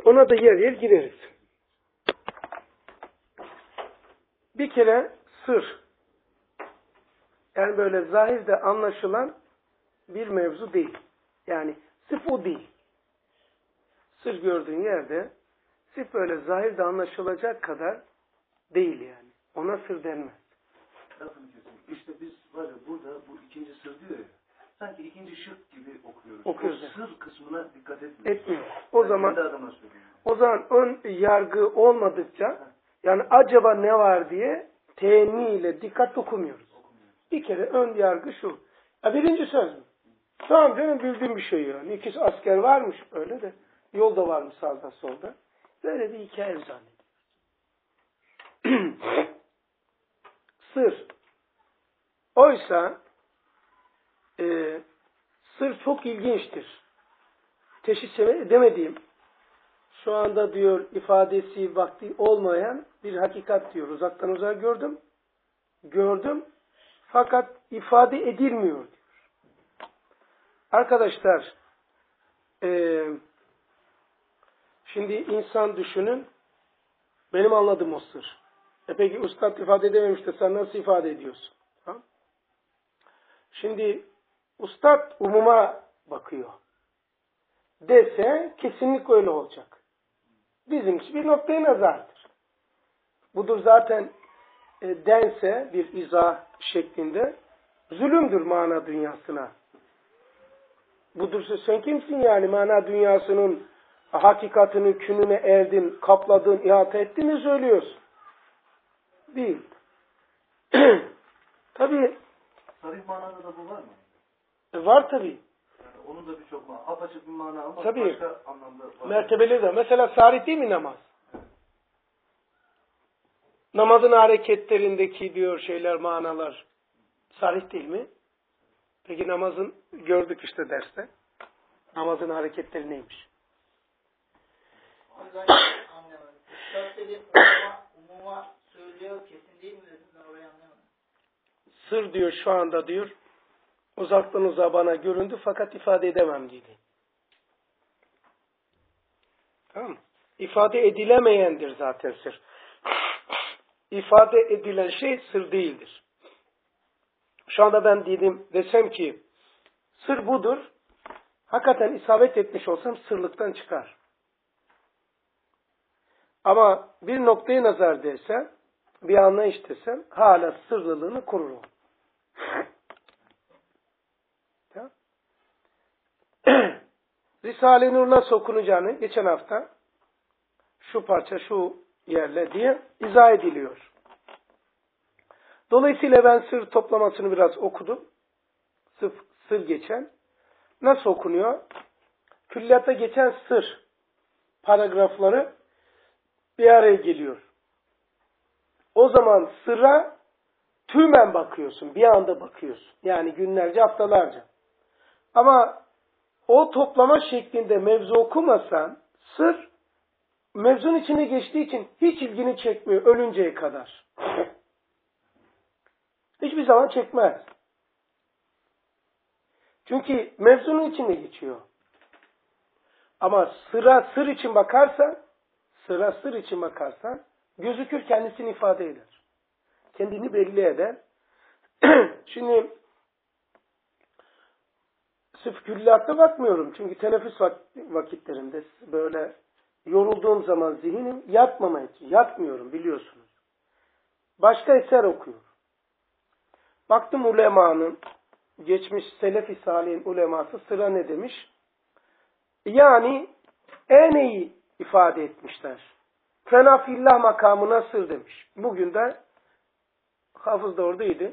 Ona da yer yer gireriz. Bir kere sır. Yani böyle zahirde anlaşılan bir mevzu değil. Yani sırf o değil. Sır gördüğün yerde sırf böyle zahirde anlaşılacak kadar değil yani. Ona sır denmez. İşte biz var ya burada bu ikinci sır diyor ya. Sanki ikinci şık gibi okuyoruz. Okuyoruz. O sır kısmına dikkat etmiyoruz. Etmiyor. O zaman ön yargı olmadıkça yani acaba ne var diye teğeniyle dikkat okumuyoruz. Bir kere ön yargı şu. Ya birinci söz mü? Tamam canım bildiğim bir şey yani. İki asker varmış öyle de. Yolda varmış sağda solda. Böyle bir hikaye zannediyor. Sır. Oysa sır çok ilginçtir. Teşhis edemediğim, şu anda diyor ifadesi vakti olmayan bir hakikat diyor. Uzaktan uzağa gördüm fakat ifade edilmiyor diyor. Arkadaşlar şimdi insan düşünün, benim anladığım o sır. Peki ustad ifade edememiş de sen nasıl ifade ediyorsun? Ha? Şimdi ustad umuma bakıyor. Dese kesinlikle öyle olacak. Bizimki bir noktaya nazardır. Budur zaten dense bir izah şeklinde zulümdür mana dünyasına. Budur sen kimsin yani mana dünyasının hakikatini, kününe erdin, kapladın, ihata ettin mi söylüyorsun? Değil. Tabii. Sarih manada da bu var mı? Var tabii. Yani onun da birçok mana, apaçık bir mana ama tabii. Başka anlamda var. Mertebeli de. Mesela sarih değil mi namaz? Namazın hareketlerindeki diyor şeyler, manalar sarih değil mi? Peki namazın gördük işte derste. Namazın hareketleri neymiş? Anlamadım. Umuma söylüyor, kesin değil mi dedin? Ben orayı anlamadım. Sır diyor şu anda diyor. Uzaktan uzağa bana göründü fakat ifade edemem dedi. Tamam mı? İfade edilemeyendir zaten sır. İfade edilen şey sır değildir. Şu anda ben desem ki sır budur. Hakikaten isabet etmiş olsam sırlıktan çıkar. Ama bir noktaya nazar desem, bir anlayış desem hala sırlılığını korur o. Risale-i Nur nasıl okunacağını geçen hafta şu parça şu yerle diye izah ediliyor. Dolayısıyla ben sır toplamasını biraz okudum. Sır geçen. Nasıl okunuyor? Külliyatta geçen sır paragrafları bir araya geliyor. O zaman sıra tümen bakıyorsun. Bir anda bakıyorsun. Yani günlerce, haftalarca. Ama o toplama şeklinde mevzu okumasan sır mevzunun içine geçtiği için hiç ilgini çekmiyor ölünceye kadar. Hiçbir zaman çekmez. Çünkü mevzunun içinde geçiyor. Ama sır için bakarsan gözükür, kendisini ifade eder. Kendini belli eder. Şimdi sırf külliyatta bakmıyorum. Çünkü teneffüs vakitlerinde böyle yorulduğum zaman zihnim yatmıyorum biliyorsunuz. Başka eser okuyorum. Baktım ulemanın, geçmiş Selef-i Salih'in uleması sıra ne demiş? Yani en iyi ifade etmişler. Fenafillah makamına sır demiş. Bugün de hafız da oradaydı.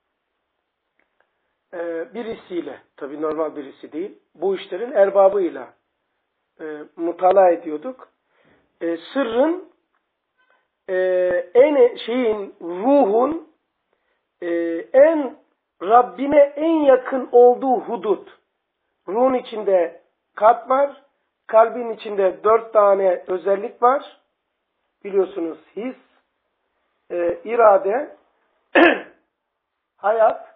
Birisiyle, tabii normal birisi değil, bu işlerin erbabıyla mutala ediyorduk. Sırrın ruhun en Rabbine en yakın olduğu hudut. Ruhun içinde kalp var, kalbin içinde 4 tane özellik var. Biliyorsunuz his, irade, hayat,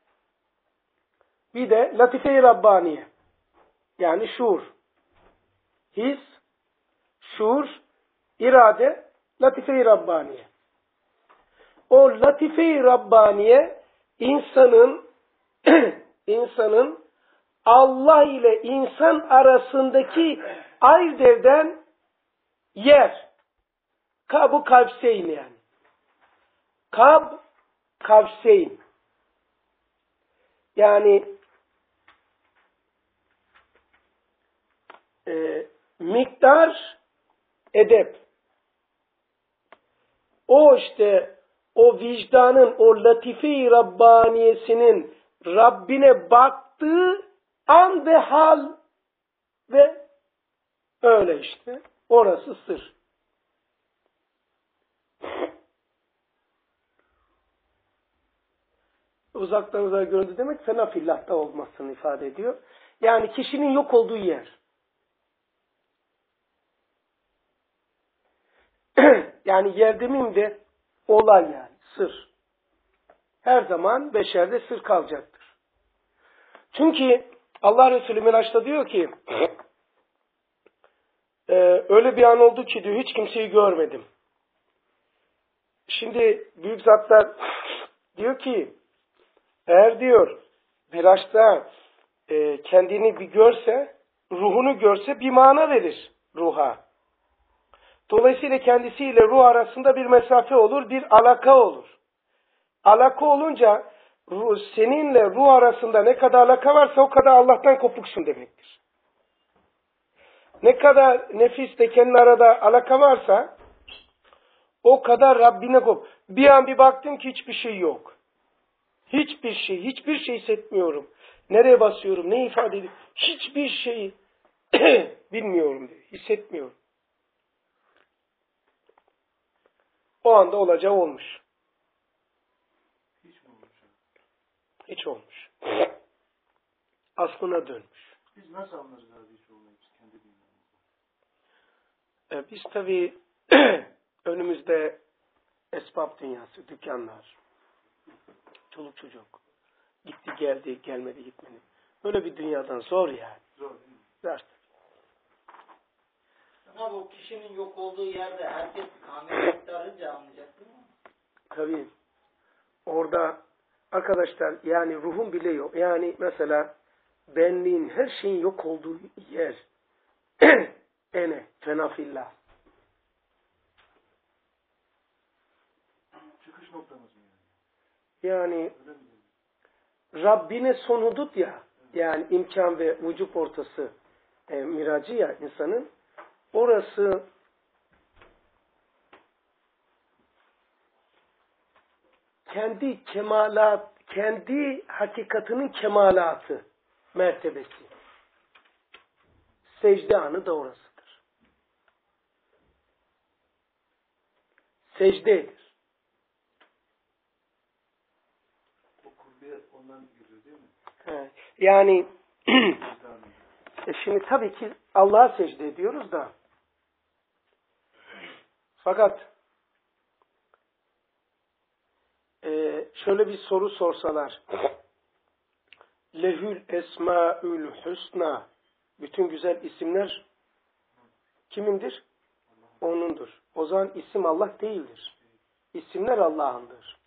bir de latife-i Rabbaniye. Yani şuur. His, şuur, irade, latife-i Rabbaniye. O latife-i Rabbaniye insanın Allah ile insan arasındaki ayırt eden yer. Kab-ı kavseyn yani. Kab, kavseyn. Yani miktar, edep. O işte o vicdanın, o latife-i Rabbaniyesinin Rabbine baktığı an ve hal ve öyle işte. Orası sır. Uzaktan uzağa görüldü demek fena fillahta olmasını ifade ediyor. Yani kişinin yok olduğu yer. Yani yer demeyeyim de olay yani. Sır. Her zaman beşerde sır kalacaktır. Çünkü Allah Resulü Miraç'ta diyor ki öyle bir an oldu ki diyor hiç kimseyi görmedim. Şimdi büyük zatlar diyor ki eğer diyor Miraç'ta kendini bir görse, ruhunu görse bir mana verir ruha. Dolayısıyla kendisiyle ruh arasında bir mesafe olur, bir alaka olur. Alaka olunca seninle ruh arasında ne kadar alaka varsa o kadar Allah'tan kopuksun demektir. Ne kadar nefisle kendi arada alaka varsa o kadar Rabbine kop. Bir an bir baktın ki hiçbir şey yok. Hiçbir şey hissetmiyorum. Nereye basıyorum, ne ifade ediyor? Hiçbir şeyi bilmiyorum diyor, hissetmiyorum. O anda olacağı olmuş. Hiç mi olmuş? Hiç olmuş. Aslına dönmüş. Biz nasıl anlarız abi hiç olmayıp kendi bilmemiz? Biz tabii önümüzde esbab dünyası, dükkanlar, çoluk çocuk, gitti geldi, gelmedi gitmedi. Böyle bir dünyadan zor yani. Zor değil mi? Zor. Ama bu kişinin yok olduğu yerde herkes kamil miktarınca anlayacak değil mi? Tabii. Orada arkadaşlar yani ruhun bile yok. Yani mesela benliğin her şeyin yok olduğu yer. Ene, fenafillah. Çıkış noktamız mı yani? Yani Öyle mi? Rabbine son hudut ya. Yani imkan ve vücut ortası miracı ya insanın. Orası kendi kemalat, kendi hakikatinin kemalatı mertebesi. Secde anı da orasıdır. Secdedir. O kurbiye ondan geliyor değil mi? He. Yani Vicdanı. şimdi tabii ki Allah'a secde ediyoruz da fakat şöyle bir soru sorsalar Lehül esmaül hüsna bütün güzel isimler kimindir? O'nundur. O zaman isim Allah değildir. İsimler Allah'ındır.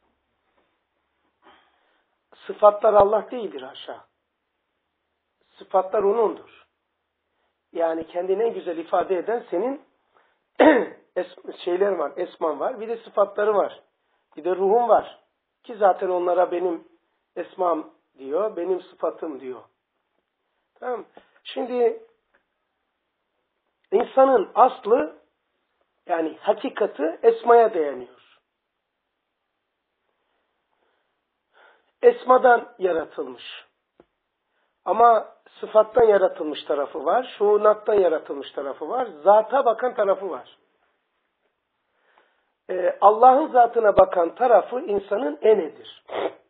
Sıfatlar Allah değildir haşa. Sıfatlar O'nundur. Yani kendini en güzel ifade eden senin şeyler var, esman var, bir de sıfatları var. Bir de ruhum var. Ki zaten onlara benim esmam diyor, benim sıfatım diyor. Tamam. Şimdi insanın aslı yani hakikati esmaya dayanıyor. Esmadan yaratılmış. Ama sıfattan yaratılmış tarafı var, şuunattan yaratılmış tarafı var, zata bakan tarafı var. Allah'ın zatına bakan tarafı insanın enedir.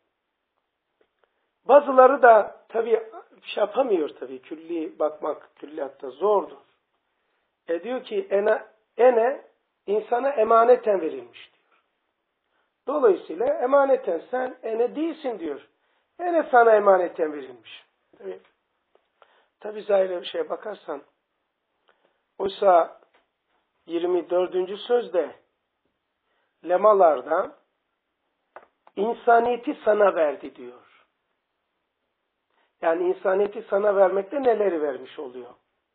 Bazıları da tabii şey yapamıyor tabii. Külli bakmak külliyatta zordur. Diyor ki ene insana emaneten verilmiş diyor. Dolayısıyla emaneten sen ene değilsin diyor. Ene sana emaneten verilmiş. Tabii zahire bir şeye bakarsan oysa 24. sözde lemalarda insaniyeti sana verdi diyor. Yani insaniyeti sana vermekte neleri vermiş oluyor?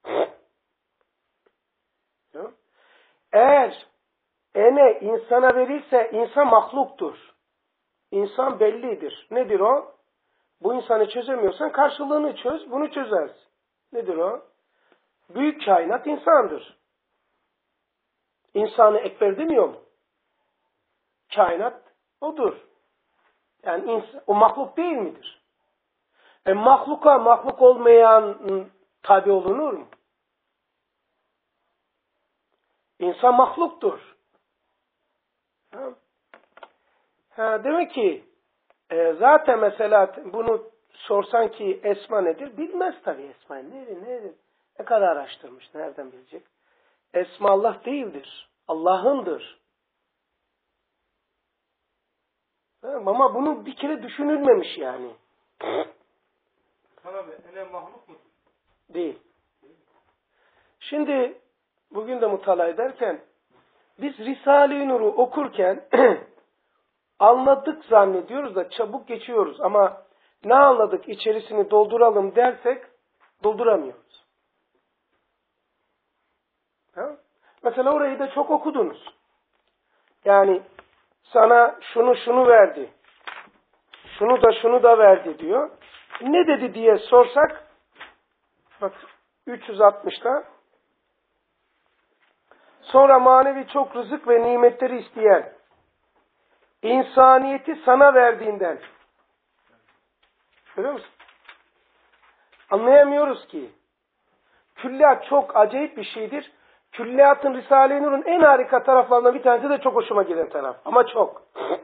Eğer insana verirse insan mahluktur. İnsan bellidir. Nedir o? Bu insanı çözemiyorsan karşılığını çöz, bunu çözersin. Nedir o? Büyük kainat insandır. İnsanı ekber demiyor mu? Kainat odur. Yani o mahluk değil midir? Mahluka mahluk olmayan tabi olunur mu? İnsan mahluktur. Demek ki zaten mesela bunu sorsan ki esma nedir? Bilmez tabii esma nedir? Ne kadar araştırmış, nereden bilecek? Esma Allah değildir. Allah'ındır. Ama bunu bir kere düşünülmemiş yani. Sana mahluk mudur? Değil. Şimdi bugün de mutala ederken biz Risale-i Nur'u okurken anladık zannediyoruz da çabuk geçiyoruz. Ama ne anladık içerisini dolduralım dersek dolduramıyoruz. Ha? Mesela orayı da çok okudunuz. Yani sana şunu verdi. Şunu da verdi diyor. Ne dedi diye sorsak bak 360'ta sonra manevi çok rızık ve nimetleri isteyen insaniyeti sana verdiğinden görüyor musun? Anlayamıyoruz ki. Külliyat çok acayip bir şeydir. Külliyatın Risale-i Nur'un en harika taraflarından bir tanesi de çok hoşuma giden taraf. Ama çok.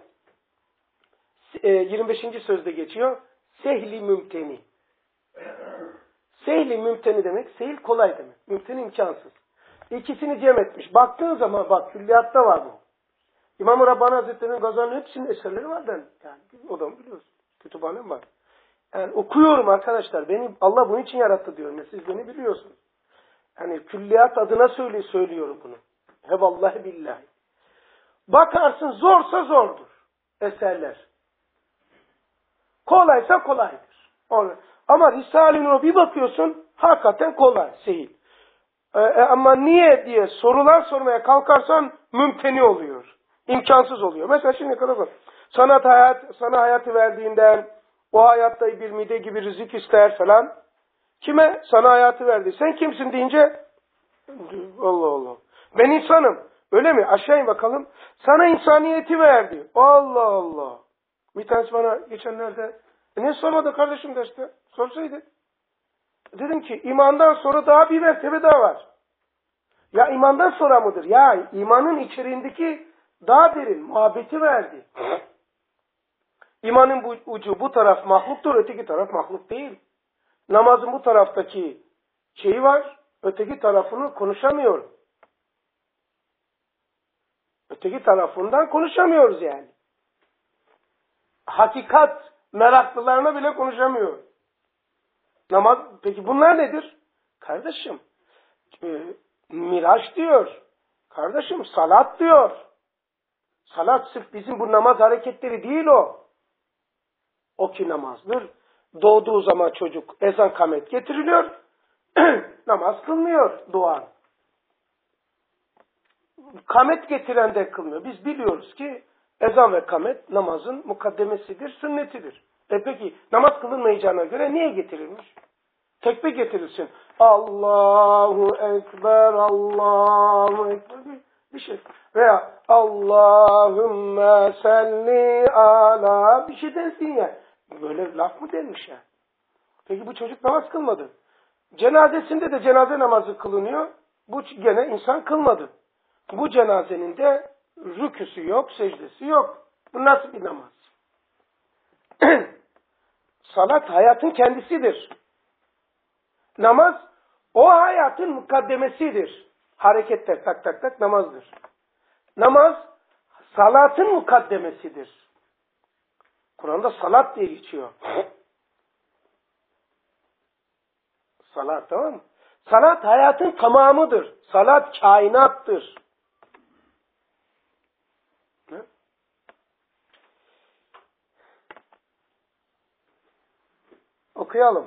25. sözde geçiyor. Sehli mümteni. Sehli mümteni demek, sehil kolay demek. Mümteni imkansız. İkisini cem etmiş. Baktığın zaman bak külliyatta var bu. İmam-ı Rabbani Hazretleri'nin Gazali'nin hepsinin eserleri var ben. Yani o da biliyorsun. Kütüphanem var. Yani okuyorum arkadaşlar. Beni Allah bunun için yarattı diyorum. Siz beni biliyorsunuz. Yani külliyat adına söylüyorum bunu. He vallahi billahi. Bakarsın zorsa zordur eserler. Kolaysa kolaydır. Ama Risale-i Nur'a bir bakıyorsun hakikaten kolay, sehil. Ama niye diye sorular sormaya kalkarsan mümteni oluyor. İmkansız oluyor. Mesela şimdi kadar bak. Sana hayatı verdiğinden o hayatta bir mide gibi rızık ister falan. Kime? Sana hayatı verdi. Sen kimsin deyince Allah Allah. Ben insanım. Öyle mi? Aşağı in bakalım. Sana insaniyeti verdi. Allah Allah. Bir tanesi bana geçenlerde ne sormadı kardeşim derste? Sorsaydı. Dedim ki imandan sonra daha bir mertebe daha var. Ya imandan sonra mıdır? Ya imanın içeriğindeki daha derin muhabbeti verdi. İmanın bu ucu bu taraf mahluktur, öteki taraf mahluk değil. Namazın bu taraftaki şeyi var, öteki tarafını konuşamıyor. Öteki tarafından konuşamıyoruz yani. Hakikat meraklılarına bile konuşamıyor. Namaz, peki bunlar nedir? Kardeşim, Miraç diyor. Kardeşim, salat diyor. Salat sırf bizim bu namaz hareketleri değil o. O ki namazdır. Doğduğu zaman çocuk ezan kamet getiriliyor. Namaz kılmıyor dua. Kamet getiren de kılmıyor. Biz biliyoruz ki ezan ve kamet namazın mukaddemesidir, sünnetidir. Peki namaz kılınmayacağına göre niye getirilmiş? Tekbir getirilsin. Allahu Ekber, Allahu Ekber bir şey. Veya Allahümme salli ala bir şey densin ya. Böyle laf mı denmiş ya? Peki bu çocuk namaz kılmadı. Cenazesinde de cenaze namazı kılınıyor. Bu gene insan kılmadı. Bu cenazenin de rüküsü yok, secdesi yok. Bu nasıl bir namaz? Salat hayatın kendisidir. Namaz o hayatın mukaddemesidir. Hareketler tak tak tak namazdır. Namaz salatın mukaddemesidir. Kur'an'da salat diye geçiyor. Salat, tamam mı? Salat hayatın tamamıdır. Salat kainattır. Ne? Okuyalım.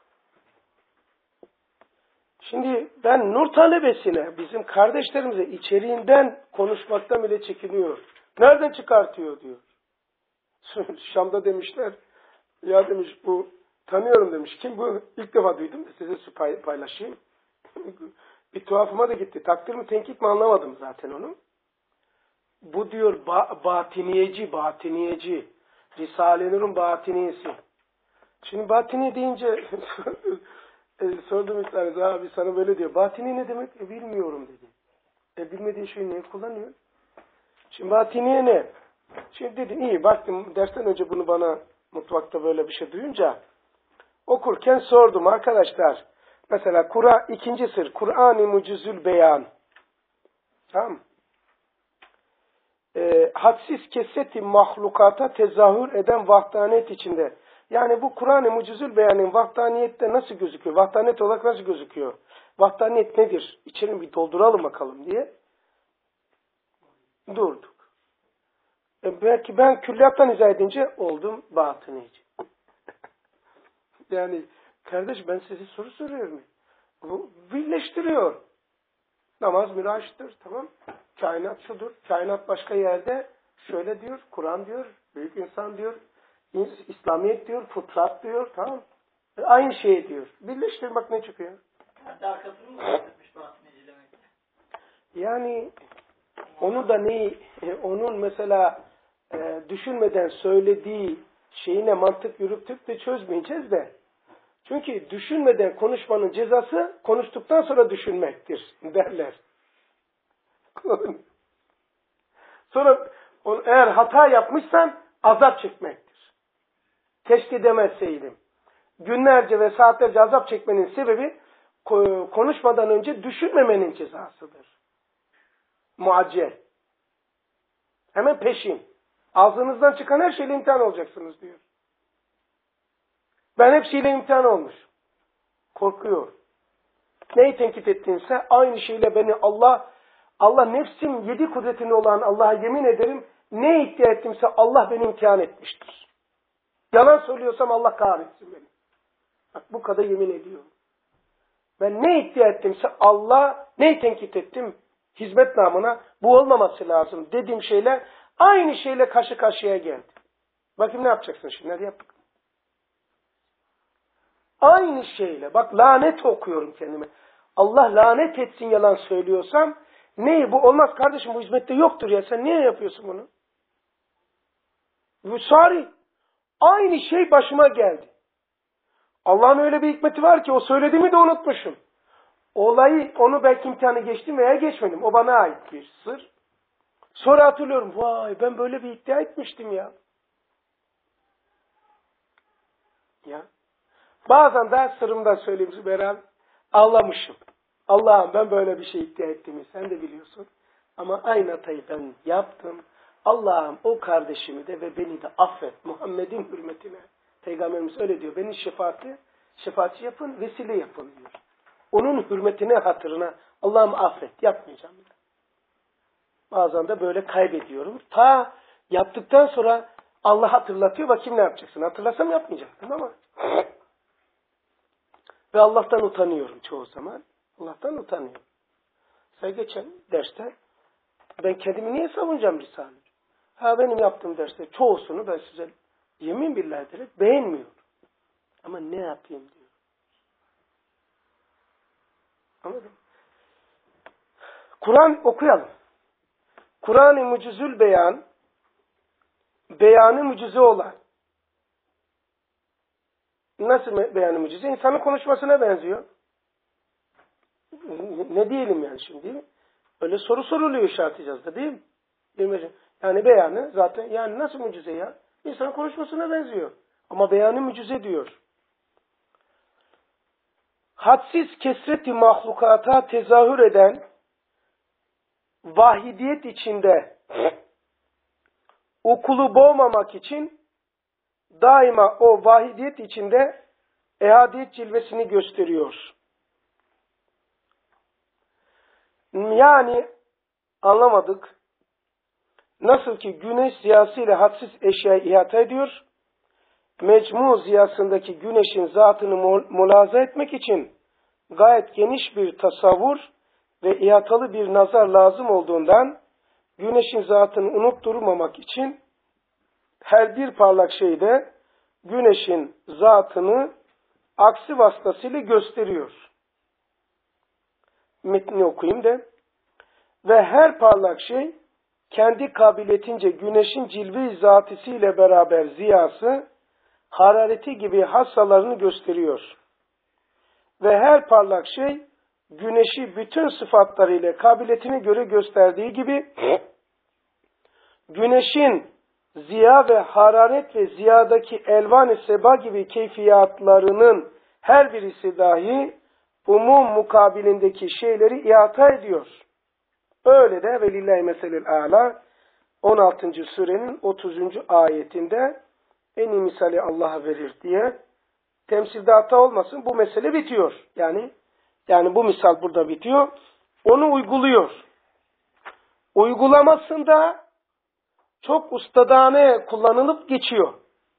Şimdi ben nur talebesine, bizim kardeşlerimize içeriğinden konuşmaktan bile çekiniyor. Nereden çıkartıyor diyor. Şam'da demişler, ya demiş bu, tanıyorum demiş. Kim bu? İlk defa duydum da size paylaşayım. Bir tuhafıma da gitti. Takdir mi tenkit mi anlamadım zaten onu. Bu diyor batiniyeci. Risale-i Nur'un batiniyesi. Şimdi batini deyince sordum bir tanesi, abi sana böyle diyor. Batini ne demek? Bilmiyorum dedi. Bilmediği şeyi niye kullanıyor? Şimdi batiniye ne? Şimdi dedim iyi baktım dersten önce bunu bana mutfakta böyle bir şey duyunca okurken sordum arkadaşlar. Mesela ikinci sır Kur'an-ı Mucizül Beyan. Tamam. Hadsiz kesreti mahlukata tezahür eden vahdaniyet içinde. Yani bu Kur'an-ı Mucizül Beyan'ın vahdaniyette nasıl gözüküyor? Vahdaniyet olarak nasıl gözüküyor? Vahdaniyet nedir? İçerini bir dolduralım bakalım diye durduk. Belki ben külliyattan izah edince oldum batınici. Yani kardeş ben size soru soruyorum. Bu birleştiriyor. Namaz miraçtır, tamam. Kainat şudur. Kainat başka yerde şöyle diyor. Kur'an diyor. Büyük insan diyor. İslamiyet diyor. Fıtrat diyor. Tamam. Aynı şey diyor. Birleştir bak ne çıkıyor. Kendi arkasını mı bahsetmiş batinici demektir? Yani onu da onun mesela düşünmeden söylediği şeyine mantık yürütüp de çözmeyeceğiz de. Çünkü düşünmeden konuşmanın cezası konuştuktan sonra düşünmektir derler. Sonra eğer hata yapmışsan azap çekmektir. Keşke demezseydim. Günlerce ve saatlerce azap çekmenin sebebi konuşmadan önce düşünmemenin cezasıdır. Muaccel. Hemen peşin. Ağzınızdan çıkan her şeyle imtihan olacaksınız diyor. Ben hepsiyle imtihan olmuş. Korkuyor. Neyi tenkit ettiğinse aynı şeyle beni Allah nefsim 7 kudretinde olan Allah'a yemin ederim ne iddia ettimse Allah beni imtihan etmiştir. Yalan söylüyorsam Allah kahretsin beni. Bak bu kadar yemin ediyorum. Ben ne iddia ettimse neyi tenkit ettim? Hizmet namına bu olmaması lazım dediğim şeyle aynı şeyle karşı karşıya geldi. Bakayım ne yapacaksın şimdi? Hadi yap. Aynı şeyle. Bak lanet okuyorum kendime. Allah lanet etsin yalan söylüyorsam neyi bu olmaz kardeşim bu hizmette yoktur ya sen niye yapıyorsun bunu? Bu sorry. Aynı şey başıma geldi. Allah'ın öyle bir hikmeti var ki o söylediğimi de unutmuşum. Onu belki imtihanı geçtim veya geçmedim. O bana ait bir sır. Sonra hatırlıyorum. Vay ben böyle bir iddia etmiştim ya. Ya. Bazen de sırrımdan söyleyeyim Zübeyir ağlamışım. Allah'ım ben böyle bir şey iddia ettiğimi sen de biliyorsun. Ama aynı hatayı ben yaptım. Allah'ım o kardeşimi de ve beni de affet. Muhammed'in hürmetine. Peygamberimiz öyle diyor. Beni şefaatçi yapın, vesile yapın diyor. Onun hürmetine, hatırına Allah'ım affet. Yapmayacağım. Bazen de böyle kaybediyorum. Ta yaptıktan sonra Allah hatırlatıyor. Bakayım ne yapacaksın. Hatırlasam yapmayacaktım ama. Ve Allah'tan utanıyorum çoğu zaman. Allah'tan utanıyorum. Sen geçen derste ben kendimi niye savunacağım Risale? Benim yaptığım derste çoğusunu ben size yemin billahi ederek beğenmiyorum. Ama ne yapayım diyor. Anladın mı? Kur'an okuyalım. Kur'an-ı Mucizül Beyan, beyanı mucize olan. Nasıl beyanı mucize? İnsanın konuşmasına benziyor. Ne diyelim yani şimdi? Öyle soru soruluyor işaretleyeceğiz da değil mi? Yani beyanı zaten yani nasıl mucize ya? İnsanın konuşmasına benziyor. Ama beyanı mucize diyor. Hadsiz kesreti mahlukata tezahür eden vahidiyet içinde okulu boğmamak için daima o vahidiyet içinde ehadiyet cilvesini gösteriyor. Yani anlamadık. Nasıl ki güneş ziyası ile hadsiz eşyayı ihata ediyor, mecmu ziyasındaki güneşin zatını mülahaza etmek için gayet geniş bir tasavvur ve ihatalı bir nazar lazım olduğundan, güneşin zatını unutturmamak için her bir parlak şeyde güneşin zatını aksi vasıtasıyla gösteriyor. Metni okuyayım da. Ve her parlak şey kendi kabiliyetince güneşin cilve-i zatisiyle beraber ziyası, harareti gibi hassalarını gösteriyor. Ve her parlak şey güneşi bütün sıfatlarıyla kabiliyetine göre gösterdiği gibi güneşin ziya ve hararet ve ziyadaki elvan-ı seba gibi keyfiyatlarının her birisi dahi umum mukabilindeki şeyleri ihata ediyor. Öyle de velillahi meselel âlâ 16. surenin 30. ayetinde en iyi misali Allah'a verir diye temsilde hata olmasın, bu mesele bitiyor. Yani bu misal burada bitiyor. Onu uyguluyor. Uygulamasında çok ustadane kullanılıp geçiyor.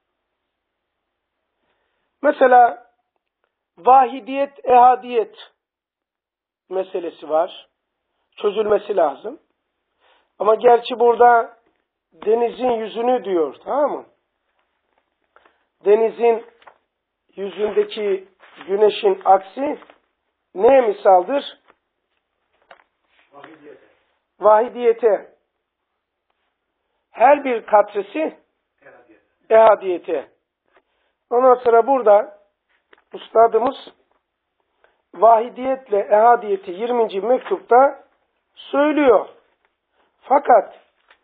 Mesela vahidiyet, ehadiyet meselesi var. Çözülmesi lazım. Ama gerçi burada denizin yüzünü diyor, tamam mı? Denizin yüzündeki güneşin aksi neye misaldır? Vahidiyete. Vahidiyete. Her bir katresi ehadiyete. Ondan sonra burada üstadımız vahidiyetle ehadiyeti 20. mektupta söylüyor. Fakat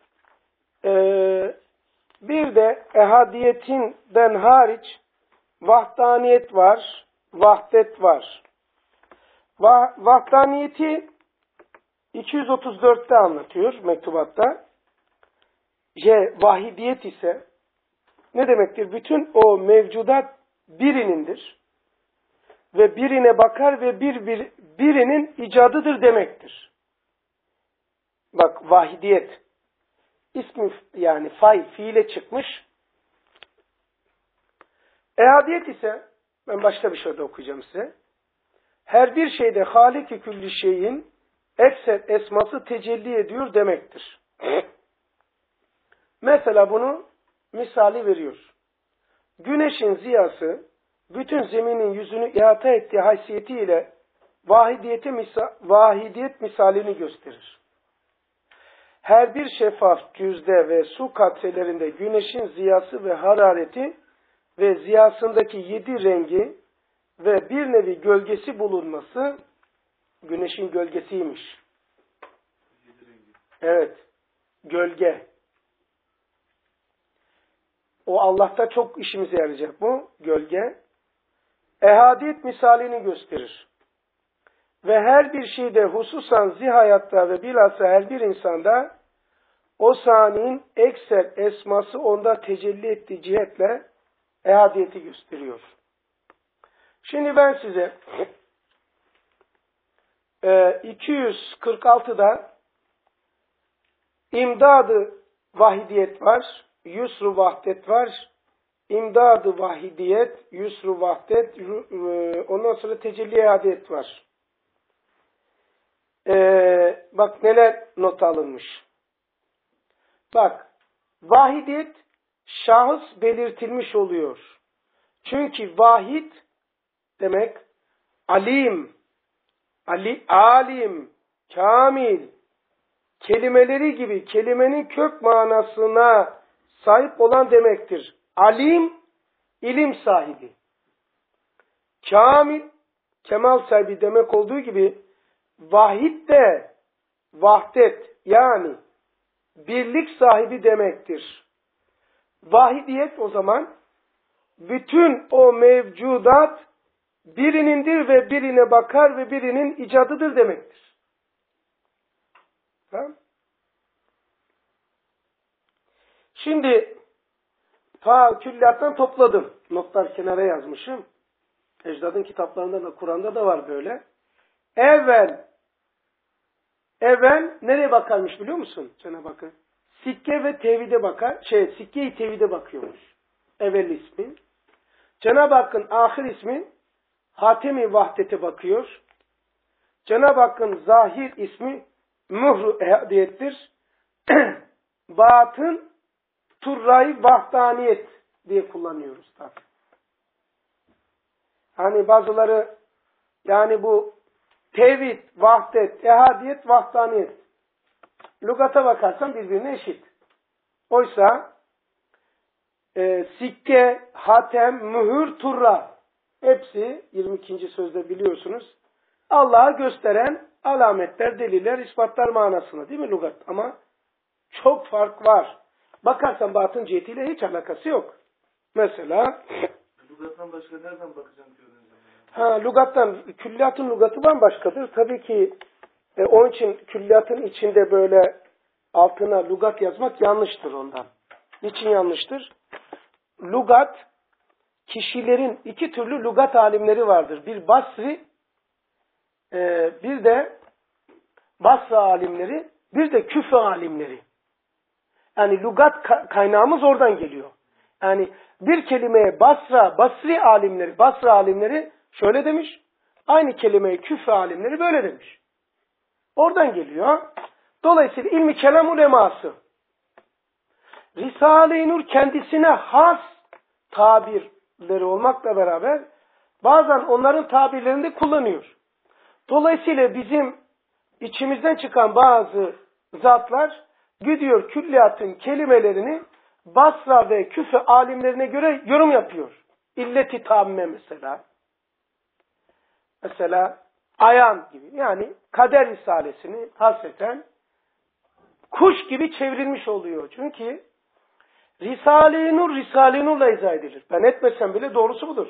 bir de ehadiyetinden hariç vahdaniyet var, vahdet var. Vahdaniyeti 234'te anlatıyor mektubatta. Vahidiyet ise ne demektir? Bütün o mevcudat birinindir. Ve birine bakar ve birinin icadıdır demektir. Bak, vahidiyet. İsmi yani fiile çıkmış. Ehadiyet ise, ben başka bir şey de okuyacağım size. Her bir şeyde Halik-i külli şeyin ekser esması tecelli ediyor demektir. Mesela bunu misali veriyor. Güneşin ziyası bütün zeminin yüzünü ihata ettiği haysiyetiyle vahidiyet misalini gösterir. Her bir şeffaf cüzde ve su katrelerinde güneşin ziyası ve harareti ve ziyasındaki 7 rengi ve bir nevi gölgesi bulunması güneşin gölgesiymiş. 7 rengi. Evet, gölge. O Allah'ta çok işimize yarayacak bu gölge. Ehadiyet misalini gösterir. Ve her bir şeyde hususan zihayatta ve bilhassa her bir insanda o saniyenin ekser esması onda tecelli ettiği cihetle ehadiyeti gösteriyor. Şimdi ben size 246'da imdad-ı vahidiyet var, yusru vahdet var, imdad-ı vahidiyet, yusru vahdet, ondan sonra tecelli ehadiyet var. Bak neler not alınmış. Bak, vahidiyet şahıs belirtilmiş oluyor. Çünkü vahid demek alim, alim, kamil, kelimeleri gibi kelimenin kök manasına sahip olan demektir. Alim, ilim sahibi. Kamil, kemal sahibi demek olduğu gibi vahid de vahdet yani birlik sahibi demektir. Vahidiyet o zaman bütün o mevcudat birinindir ve birine bakar ve birinin icadıdır demektir. Tamam? Şimdi külliyattan topladım. Notlar kenara yazmışım. Ecdadın kitaplarında da Kur'an'da da var böyle. Evvel evvel nereye bakarmış biliyor musun Cenab-ı Hak? Sikke ve tevhide bakar. Sikke-i tevhide bakıyormuş. Evvel ismi. Cenab-ı Hakk'ın ahir ismi Hatem-i Vahdet'e bakıyor. Cenab-ı Hakk'ın zahir ismi Muhru Ehadiyet'tir. Batın Turray Vahdaniyet diye kullanıyoruz tabi. Hani bazıları yani bu tevhid, vahdet, ehadiyet, vahdaniyet. Lügata bakarsan birbirine eşit. Oysa sikke, hatem, mühür, turra hepsi 22. sözde biliyorsunuz. Allah'a gösteren alametler, deliller, ispatlar manasına değil mi lügat? Ama çok fark var. Bakarsan batın cihetiyle hiç alakası yok. Mesela lügattan başka nereden bakacağım ki lügattan, külliyatın lügatı bambaşkadır. Tabii ki onun için külliyatın içinde böyle altına lügat yazmak yanlıştır ondan. Niçin yanlıştır? Lügat, kişilerin iki türlü lügat alimleri vardır. Bir Basri, bir de Basra alimleri, bir de Küfe alimleri. Yani lügat kaynağımız oradan geliyor. Yani bir kelimeye Basri alimleri, Basra alimleri şöyle demiş, aynı kelimeye Küfe alimleri böyle demiş. Oradan geliyor. Dolayısıyla ilmi kelam uleması. Risale-i Nur kendisine has tabirleri olmakla beraber bazen onların tabirlerini de kullanıyor. Dolayısıyla bizim içimizden çıkan bazı zatlar gidiyor külliyatın kelimelerini Basra ve Küfe alimlerine göre yorum yapıyor. İlleti tamme mesela. Mesela ayan gibi yani kader risalesini hasreten kuş gibi çevrilmiş oluyor. Çünkü Risale-i Nur'la izah edilir. Ben etmesem bile doğrusu budur.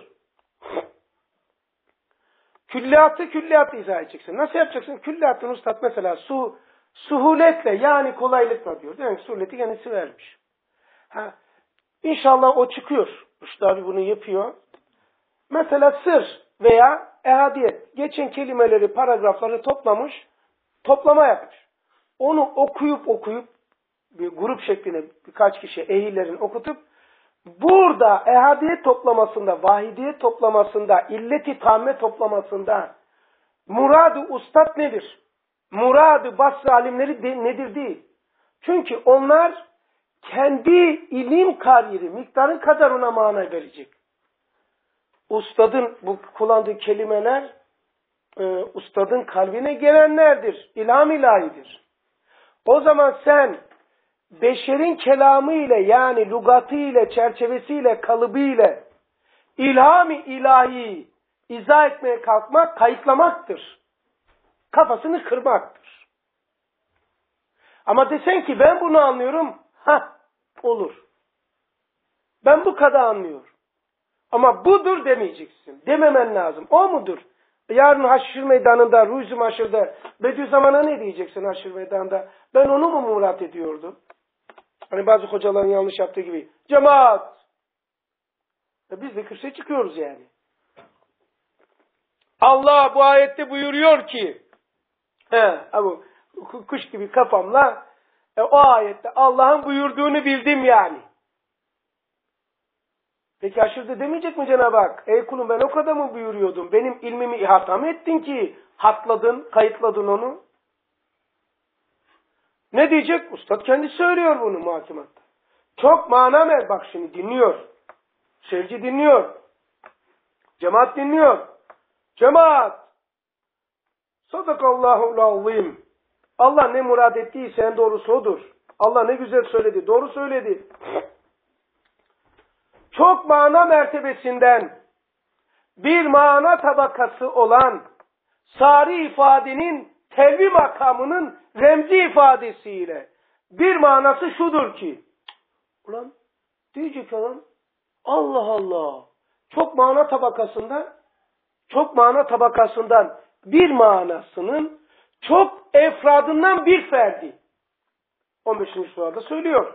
Külliyatı izah edeceksin. Nasıl yapacaksın? Külliyatın ustad mesela suhuletle yani kolaylıkla diyor. Demek ki suhuleti kendisi vermiş. İnşallah o çıkıyor. Rüştü abi bunu yapıyor. Mesela sır veya ehadiyet. Geçen kelimeleri, paragrafları toplamış, toplama yapmış. Onu okuyup bir grup şeklinde birkaç kişi ehillerin okutup burada ehadiyet toplamasında, vahidiyet toplamasında, illeti tamme toplamasında muradı ustad nedir? Muradı Basri alimleri nedir değil. Çünkü onlar kendi ilim kariyeri, miktarın kadar ona mana verecek. Ustadın bu kullandığı kelimeler ustadın kalbine gelenlerdir. İlham ilahidir. O zaman sen beşerin kelamı ile yani lügatı ile, çerçevesiyle, kalıbı ile ilham-ı ilahi izah etmeye kalkmak kayıtlamaktır. Kafasını kırmaktır. Ama desen ki ben bunu anlıyorum, olur. Ben bu kadar anlıyorum. Ama budur demeyeceksin. Dememen lazım. O mudur? Yarın haşr meydanında, Ruzi Maşır'da, Bediüzzaman'a ne diyeceksin haşr meydanında? Ben onu mu murat ediyordum? Hani bazı hocaların yanlış yaptığı gibi. Cemaat! Biz de kürsüye çıkıyoruz yani. Allah bu ayette buyuruyor ki bu kuş gibi kafamla o ayette Allah'ın buyurduğunu bildim yani. Peki haşırda demeyecek mi Cenab-ı Hak? Ey kulum ben o kadar mı buyuruyordum? Benim ilmimi ihata mı ettin ki hatladın, kayıtladın onu? Ne diyecek? Ustad kendi söylüyor bunu muhakimatta. Çok mana ver. Bak şimdi dinliyor. Seyirci dinliyor. Cemaat dinliyor. Cemaat! Sadakallahul azim. Allah ne murad ettiyse en doğrusu odur. Allah ne güzel söyledi. Doğru söyledi. Çok mana mertebesinden bir mana tabakası olan sari ifadenin telvi makamının remzi ifadesiyle bir manası şudur ki ulan diyecek adam Allah Allah çok mana tabakasından bir manasının çok efradından bir ferdi 15. surada söylüyor.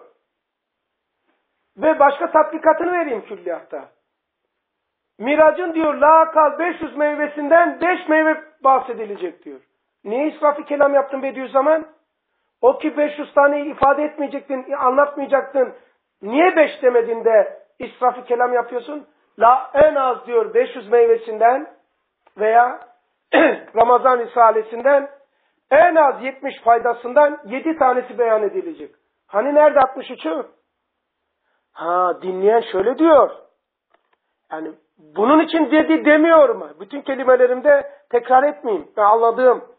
Ve başka tatbikatını vereyim külliyatta. Miracın diyor lakal 500 meyvesinden 5 meyve bahsedilecek diyor. Niye israf-ı kelam yaptın Bediüzzaman? O ki 500 taneyi ifade etmeyecektin, anlatmayacaktın. Niye 5 demedin de israf-ı kelam yapıyorsun? En az diyor 500 meyvesinden veya Ramazan Risalesinden en az 70 faydasından 7 tanesi beyan edilecek. Hani nerede 63'ü? Dinleyen şöyle diyor. Yani bunun için dedi demiyor mu? Bütün kelimelerimde tekrar etmeyeyim. Ben anladığım.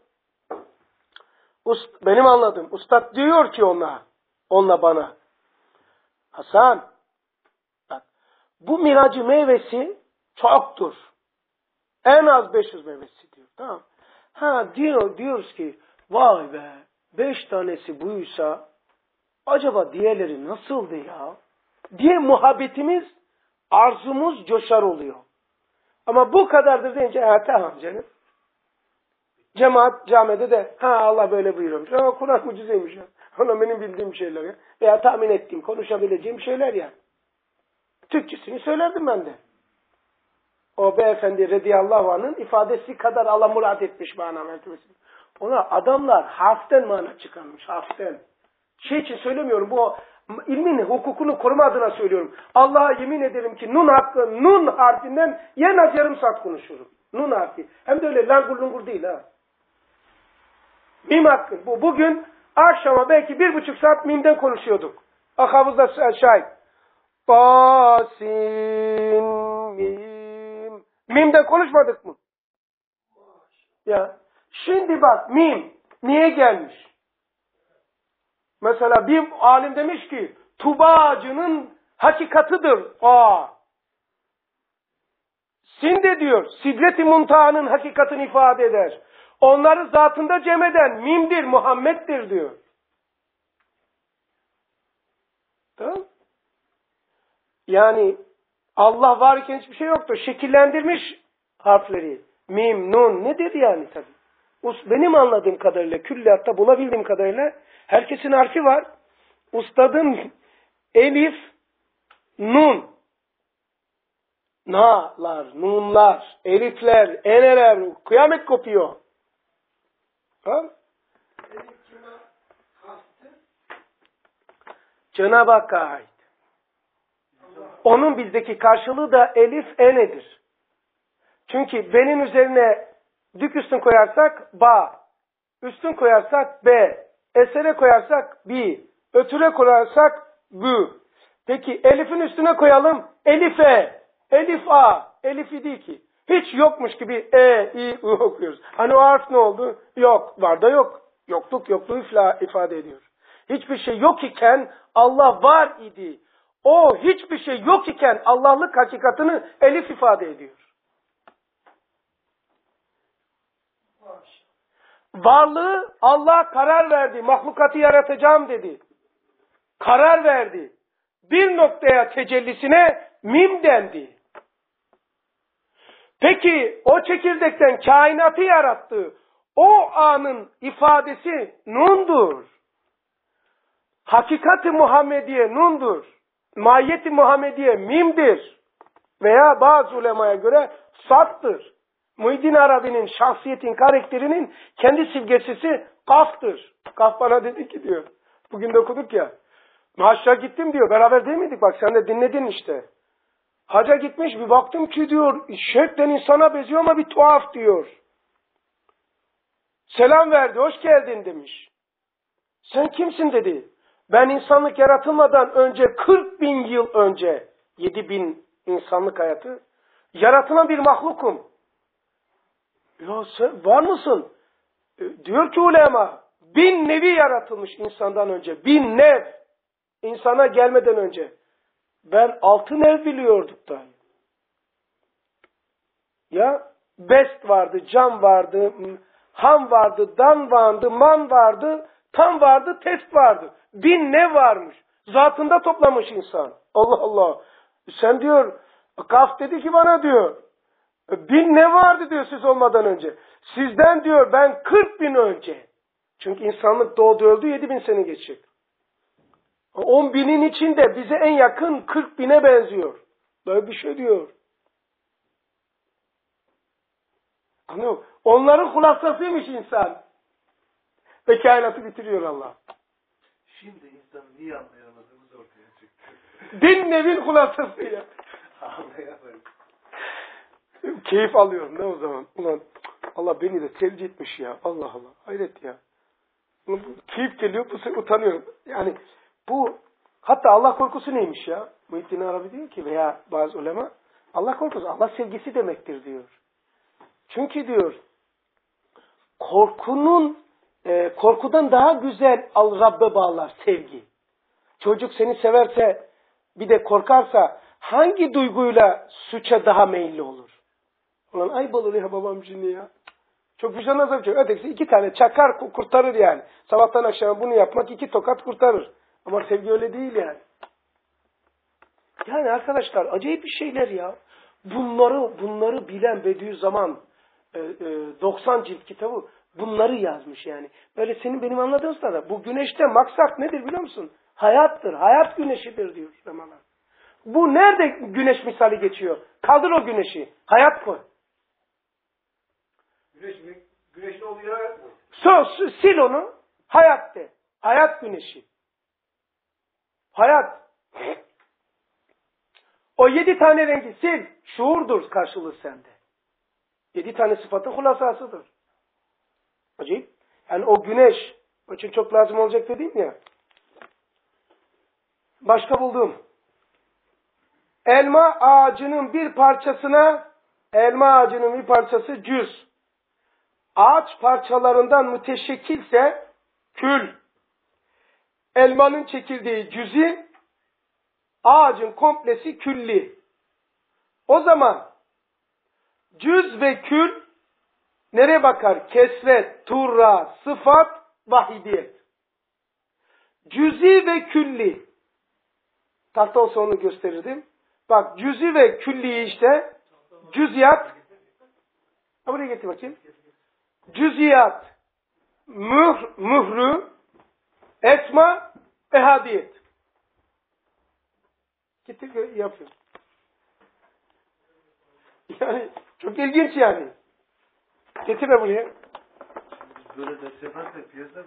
Benim anladığım. Ustad diyor ki onunla bana. Hasan, bak, bu miracı meyvesi çoktur. En az 500 meyvesi diyor. Tamam. Diyoruz ki vay be 5 tanesi buysa acaba diğerleri nasıldı ya? Diye muhabbetimiz, arzumuz coşar oluyor. Ama bu kadardır deyince tamam canım. Cemaat camide de Allah böyle buyuruyormuş. Ama Kur'an mucizeymiş ya. Ona benim bildiğim şeyler ya. Veya tahmin ettiğim, konuşabileceğim şeyler ya. Türkçesini söylerdim ben de. O beyefendi radıyallahu anh'ın ifadesi kadar Allah murad etmiş mana mertebesini. Ona adamlar harften mana çıkarmış, harften. Şey için söylemiyorum, bu ilmin hukukunu koruma adına söylüyorum. Allah'a yemin ederim ki nun harfinden en az yarım saat konuşurum. Nun harfi. Hem de öyle langur lungur değil ha. Mim hakkı. Bugün akşama belki 1,5 saat mimden konuşuyorduk. Havuzda şahit. Basin mim. Mimden konuşmadık mı? Ya. Şimdi bak mim niye gelmiş? Mesela bir alim demiş ki Tuba ağacının hakikatıdır. Sin de diyor Sidret-i Muntaha'nın hakikatini ifade eder. Onları zatında cem eden mimdir, Muhammed'dir diyor. Tamam. Yani Allah varken hiçbir şey yoktu. Şekillendirmiş harfleri. Mim, nun nedir yani tabii. Benim anladığım kadarıyla, külliyatta bulabildiğim kadarıyla herkesin harfi var. Ustadın elif, nun. Na'lar, nunlar, elifler, eneler, kıyamet kopuyor. Ha? Cenab-ı Hakk'a ait. Onun bizdeki karşılığı da elif enedir. Çünkü benin üzerine dük üstün koyarsak ba, üstün koyarsak b, esere koyarsak bi, ötüre koyarsak bü. Peki elifin üstüne koyalım elife, elif a, elifi değil ki. Hiç yokmuş gibi i, u okuyoruz. Hani o harf ne oldu? Yok, var da yok. Yokluğu ifade ediyor. Hiçbir şey yok iken Allah var idi. O hiçbir şey yok iken Allah'lık hakikatını elif ifade ediyor. Varlığı Allah karar verdi. Mahlukatı yaratacağım dedi. Karar verdi. Bir noktaya tecellisine mim dendi. Peki o çekirdekten kainatı yarattı. O anın ifadesi nundur. Hakikat-ı Muhammediye nundur. Mahiyet-i Muhammediye mimdir. Veya bazı ulemaya göre sattır. Muhyiddin Arabi'nin şahsiyetin, karakterinin kendi simgesisi kaftır. Kaf bana dedi ki diyor. Bugün de okuduk ya. Haşa gittim diyor. Beraber değil miydik? Bak sen de dinledin işte. Haca gitmiş bir baktım ki diyor. Şeklen insana benziyor ama bir tuhaf diyor. Selam verdi. Hoş geldin demiş. Sen kimsin dedi. Ben insanlık yaratılmadan önce 40.000 yıl önce 7.000 insanlık hayatı yaratılan bir mahlukum. Ya sen var mısın? Diyor ki ulema 1000 nevi yaratılmış insandan önce. 1000 nev insana gelmeden önce. Ben 6 nev biliyorduk da. Ya best vardı, can vardı, ham vardı, dan vardı, man vardı, tam vardı, test vardı. 1000 nev varmış. Zatında toplamış insan. Allah Allah. Sen diyor, Kaf dedi ki bana diyor, 1000 ne vardı diyor siz olmadan önce. Sizden diyor ben 40.000 önce. Çünkü insanlık doğdu öldü 7.000 sene geçecek. 10.000'in içinde bize en yakın 40.000'e benziyor. Böyle bir şey diyor. Anlıyor musun? Onların hulasasıymış insan. Ve kainatı bitiriyor Allah. Şimdi insanı niye anlayamadığımız ortaya çıktı. Din nevin hulasası ya. Anlayamadım. Keyif alıyorum ne o zaman? Ulan Allah beni de sevdi etmiş ya. Allah Allah. Hayret ya. Ulan, keyif geliyor, bu sefer utanıyorum. Yani bu hatta Allah korkusu neymiş ya? Muhittin Arabi diyor ki veya bazı ulema Allah korkusu Allah sevgisi demektir diyor. Çünkü diyor korkudan daha güzel Rabbe bağlar sevgi. Çocuk seni severse bir de korkarsa hangi duyguyla suça daha meyilli olur? Ulan ayıp olur ya babam şimdi ya. Çok vicdan azabı çok. Ötekisi 2 tane çakar kurtarır yani. Sabahtan akşama bunu yapmak 2 tokat kurtarır. Ama sevgi öyle değil yani. Yani arkadaşlar acayip bir şeyler ya. Bunları bilen Bediüzzaman 90 cilt kitabı bunları yazmış yani. Böyle senin benim anladığım da bu güneşte maksat nedir biliyor musun? Hayattır. Hayat güneşidir diyor Ramazan. Bu nerede güneş misali geçiyor? Kaldır o güneşi. Hayat koy. Güneşin olduğu yer hayat mı? Sil onu. Hayat de. Hayat güneşi. Hayat. O 7 tane rengi sil. Şuurdur karşılığı sende. 7 tane sıfatın hulasasıdır. Acayip. Yani o güneş. O için çok lazım olacak dedim ya. Başka buldum. Elma ağacının bir parçası cüz. Ağaç parçalarından müteşekkilse kül. Elmanın çekildiği cüzi, ağacın komplesi külli. O zaman cüz ve kül nereye bakar? Kesret, turra, sıfat, vahidiyet. Cüzi ve külli. Tahta olsa onu gösterirdim. Bak cüzi ve külliyi işte cüziyat. Buraya getir bakayım. Cüziyat, mührü, esma, ehadiyet. Getir yapıyor. Yani çok ilginç yani. Getir buraya. Böyle ders yaparsak piyasa mı?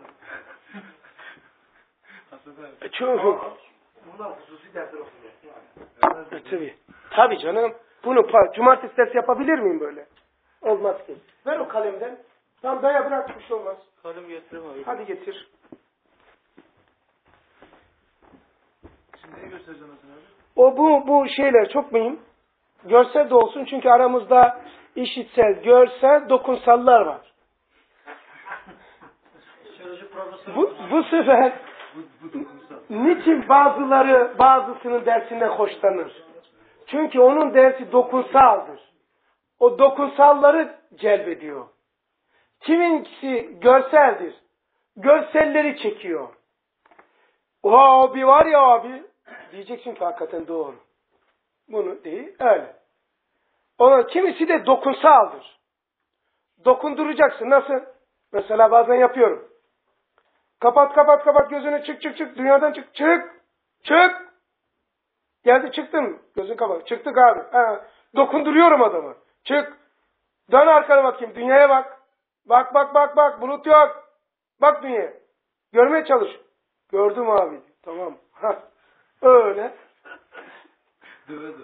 Aslında Çok. bunlar hususi dersler okuyacak. Tabii. Tabii canım. Bunu cumartesi ders yapabilir miyim böyle? Olmaz ki. Ver o kalemden. Tam daya bırak bir şey olmaz. Kalem getireyim abi. Hadi getir. Şimdi neyi göstereceğim mesela abi? Bu şeyler çok mühim. Görsel de olsun çünkü aramızda işitsel, görsel, dokunsallar var. Bu sefer niçin bazısının dersinden hoşlanır? Çünkü onun dersi dokunsaldır. O dokunsalları celbediyor. Kiminkisi görseldir. Görselleri çekiyor. O abi var ya abi. Diyeceksin ki hakikaten doğru. Bunu değil, öyle. Onun kimisi de dokunsaldır. Dokunduracaksın. Nasıl? Mesela bazen yapıyorum. Kapat gözünü çık. Dünyadan çık. Geldi çıktım. Gözün kapat. Çıktık abi. Dokunduruyorum adamı. Çık. Dön arkana bakayım. Dünyaya bak. Bak. Bulut yok. Bak dünyaya. Görmeye çalış. Gördüm abi. Tamam. Öyle. Döve.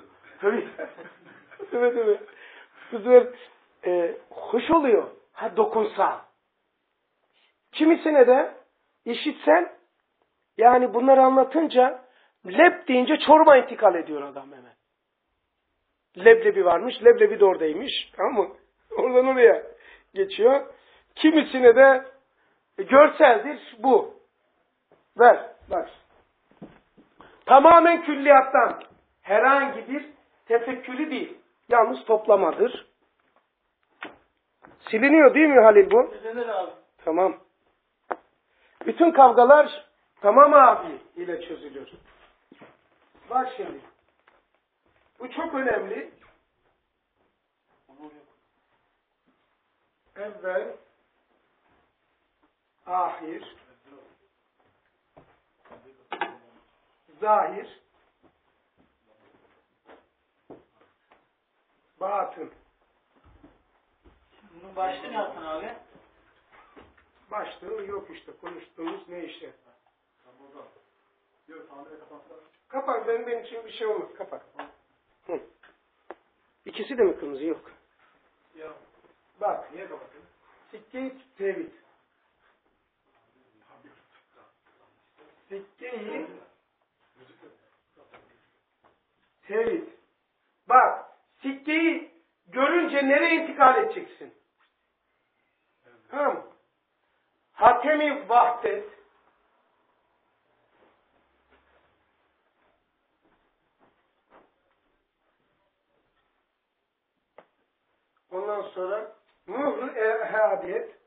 Tabii. Bu sefer hoş oluyor. Dokunsal. Kimisine de işitsen yani bunları anlatınca leb deyince çorba intikal ediyor adam hemen. Leblebi varmış. Leblebi de oradaymış. Tamam mı? Oradan oraya geçiyor. Kimisine de görseldir bu. Ver. Bak. Tamamen külliyattan. Herhangi bir tefekkülü değil. Yalnız toplamadır. Siliniyor değil mi Halil bu? Silinir abi. Tamam. Bütün kavgalar tamam abi ile çözülür. Bak şimdi. Bu çok önemli. Evvel, ahir, zahir, batın. Bunun başlığı ne yaptın abi? Başlığı yok işte. Konuştuğumuz ne işe? Kapak. Benim için bir şey olmaz. Kapak. Hı. İkisi de mi kırmızı? Yok. Ya. Bak. Niye kapatın? Sikke-i tevhid. Sikke-i tevhid. Bak. Sikkeyi görünce nereye intikal edeceksin? Tamam mı? Hatem-i vahdet. Ondan sonra mühr-ü ehadiyet.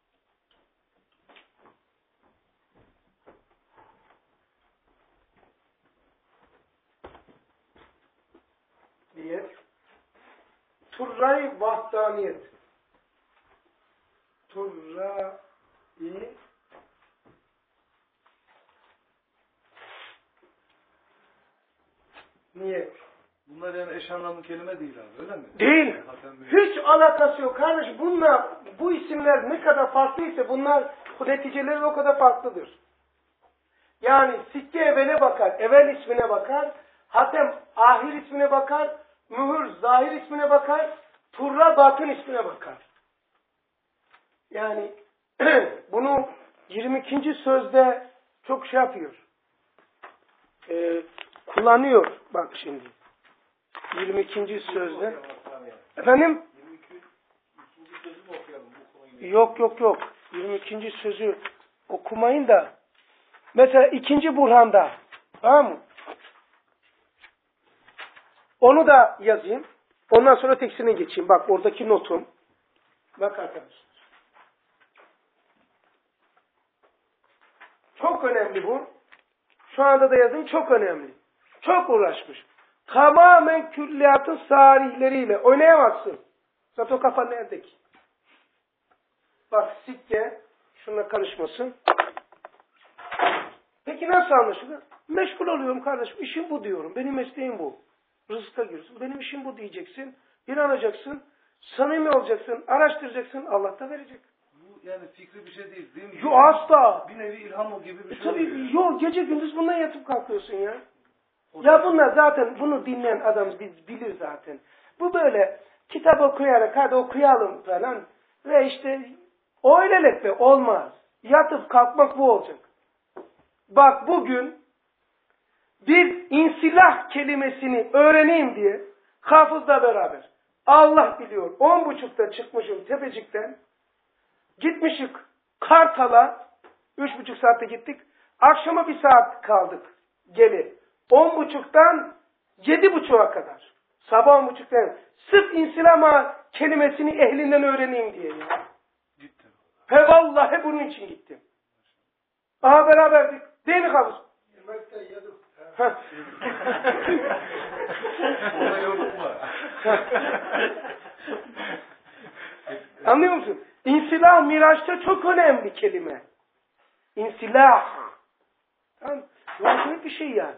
Diyet. Turra-i vahdaniyet. Turra-i niyet. Bunlar yani eş anlamlı kelime değil abi, öyle mi? Değil. Hatem Hiç alakası yok kardeş. Bununla bu isimler ne kadar farklıysa bunlar neticeleri o kadar farklıdır. Yani sikke evvele bakar, evvel ismine bakar, hatem ahir ismine bakar, mühür zahir ismine bakar, turra batın ismine bakar. Yani bunu 22. sözde çok şey yapıyor. Kullanıyor. Bak şimdi. 22. sözde. Efendim? 22. sözü mü okuyalım bu konuyu? Yok. 22. sözü okumayın da. Mesela 2. Burhan'da. Tamam mı? Onu da yazayım. Ondan sonra teksine geçeyim. Bak oradaki notum. Bak arkadaşlar. Çok önemli bu. Şu anda da yazayım. Çok önemli. Çok uğraşmış. Tamamen külliyatın sarihleriyle oynayamazsın. Zaten o kafa nerede ki? Bak sikke şununla karışmasın. Peki nasıl anlaşılır? Meşgul oluyorum kardeşim. İşim bu diyorum. Benim mesleğim bu. Rızka giriyorsun. Benim işim bu diyeceksin. İnanacaksın. Samimi olacaksın. Araştıracaksın. Allah da verecek. Bu yani fikri bir şey değil mi? Yo asla. Bir nevi ilham o gibi bir şey Tabii oluyor. yo gece gündüz bundan yatıp kalkıyorsun ya. Ya bunlar zaten bunu dinleyen adam bilir zaten. Bu böyle kitap okuyarak hadi okuyalım falan ve işte o öylelikle olmaz. Yatıp kalkmak bu olacak. Bak bugün bir insilah kelimesini öğreneyim diye hafızla beraber Allah biliyor 10.30'da çıkmışım Tepecik'ten gitmişik Kartal'a 3,5 saatte gittik. Akşama 1 saat kaldık geli. 10.30'dan 7.30'a kadar. Sabah 10.30'dan sırf insilama kelimesini ehlinden öğreneyim diye ya. Cidden. He vallahi bunun için gittim. Aha beraberdik. Değil mi Kabus? Yemekte yedim. Ona yorulma. Anlıyor musun? İnsilah Miraç'ta çok önemli kelime. İnsilah. Tamam. Böyle bir şey yani.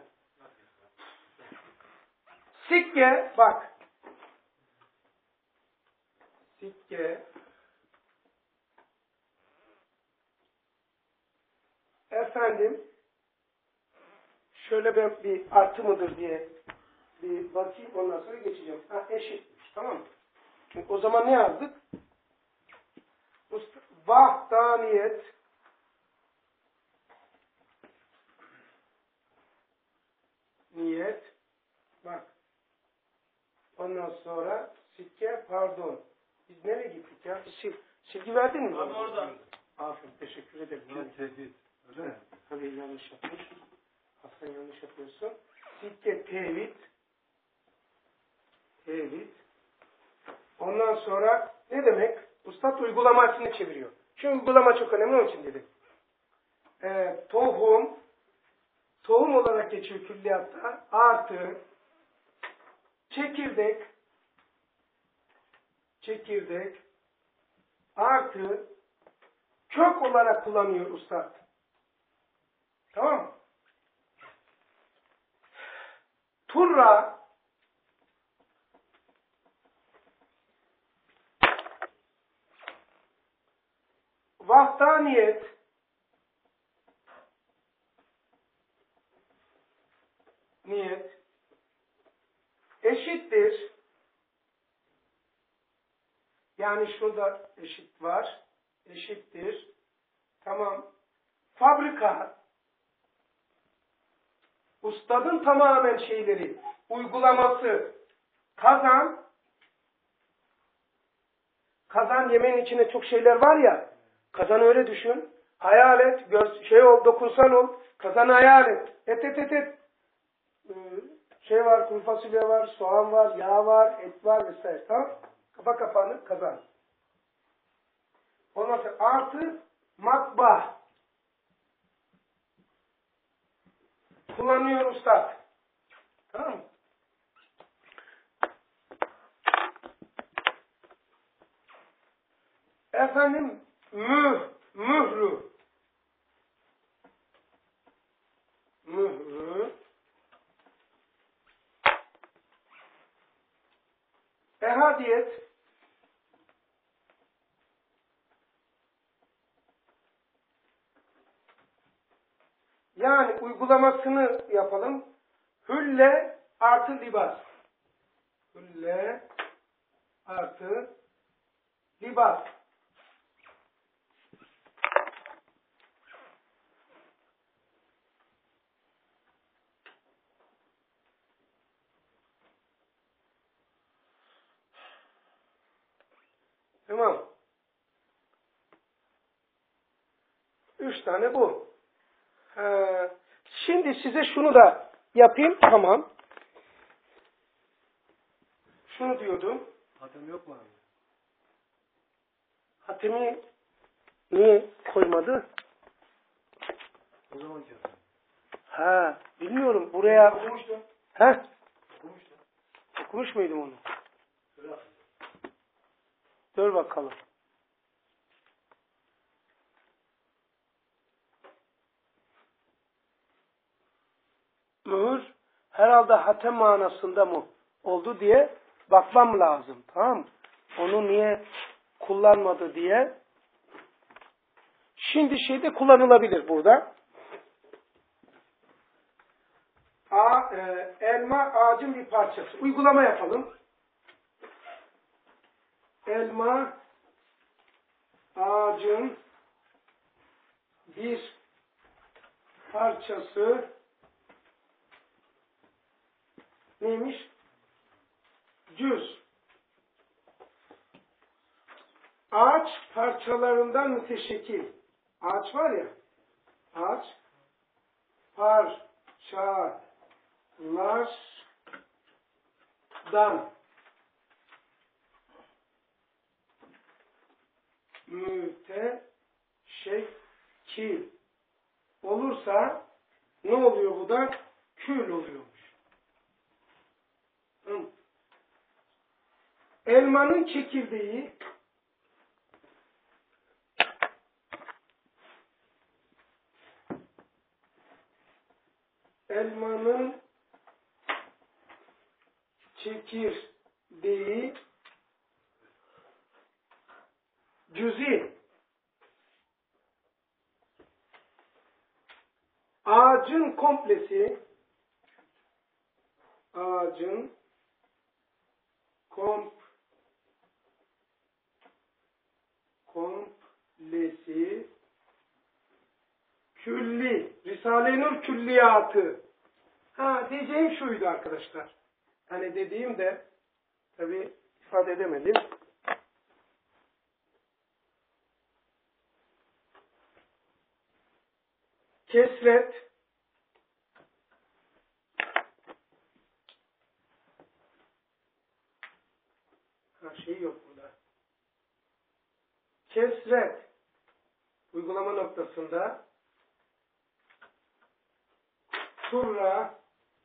Sikke bak. Sikke efendim şöyle ben bir artı mıdır diye bir bakayım ondan sonra geçeceğim. Ha eşitmiş tamam mı? Çünkü o zaman ne yazdık? Vahdaniyet niyet bak ondan sonra sikke pardon biz nereye gittik ya? Silgi verdin mi? Abi oradan. Aferin teşekkür ederim. Tevhid. Öyle mi? Tabii yanlış yapmış. Hasan yanlış yapıyorsun. Sikke tevhid. Tevhid. Ondan sonra ne demek? Ustad uygulamasını çeviriyor. Çünkü uygulama çok önemli onun için dedim. Tohum olarak geçiyor külliyatta. Artı çekirdek artı kök olarak kullanıyor ustad. Tamam mı? Turra vahdaniyet eşittir. Yani şurada eşit var. Eşittir. Tamam. Fabrika. Ustadın tamamen şeyleri, uygulaması. Kazan. Kazan yemeğin içinde çok şeyler var ya. Kazanı öyle düşün. Hayal et. Dokunsan ol. Kazanı hayal et. Et. Var, kuru fasulye var, soğan var, yağ var, et var vesaire. Tamam. Kapa kapağını kazan. Ondan sonra artı matbaa. Kullanıyor ustad. Tamam mı? Efendim mührü. Ehadiyet. Yani uygulamasını yapalım. Hülle artı libas. Hülle artı libas. Tamam. 3 tane bu. Şimdi size şunu da yapayım. Tamam. Şunu diyordum. Hatem yok mu abi? Hatemi niye koymadı? O zamanki hatem. Bilmiyorum. Buraya... Okumuştum. Okumuştum. Okumuş muydum onu? Bırak. Dur bakalım. Mühür herhalde hatem manasında mı oldu diye bakmam lazım. Tamam mı? Onu niye kullanmadı diye. Şimdi şeyde kullanılabilir burada. Elma ağacın bir parçası. Uygulama yapalım. Elma ağacın bir parçası neymiş? Cüz. Ağaç parçalarından müteşekkil. Ağaç var ya, ağaç parçalardan müteşekkil olursa ne oluyor bu da? Kül oluyormuş. Elmanın çekirdeği cüzi ağacın komplesi külli Risale-i Nur külliyatı. Diyeceğim şuydu arkadaşlar. Hani dediğim de tabi ifade edemedim. Kesret şey yok burada. Kesret uygulama noktasında turra